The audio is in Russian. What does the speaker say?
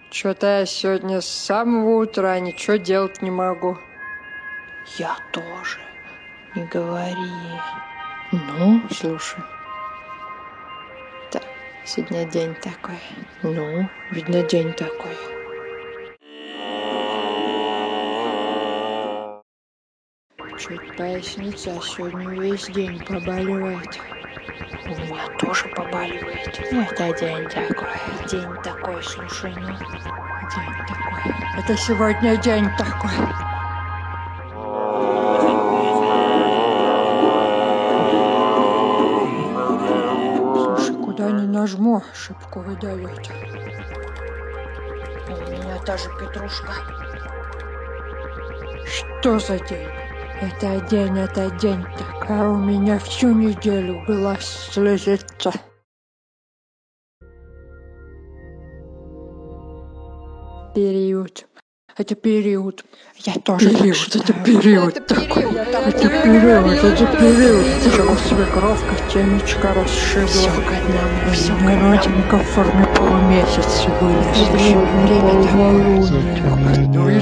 Что-то я сегодня с самого утра ничего делать не могу. Я тоже. Не говори. Ну, слушай. Так, сегодня день такой. Ну, видно, день такой. Чуть поясница сегодня весь день побаливает. У меня тоже побаливает. Это день такой. День такой, слушай, ну. День такой. Это сегодня день такой. Слушай, куда ни нажму, шибко выдает. У меня та же петрушка. Что за день? Это день так. А у меня всю неделю глаз слезится. Период. Это период. Я тоже период. Это период такой. Это период. Чего свекровка темечко расшибла. Все к одному. Все к Родинка в форме полумесяца вылезла. Время такое. Ну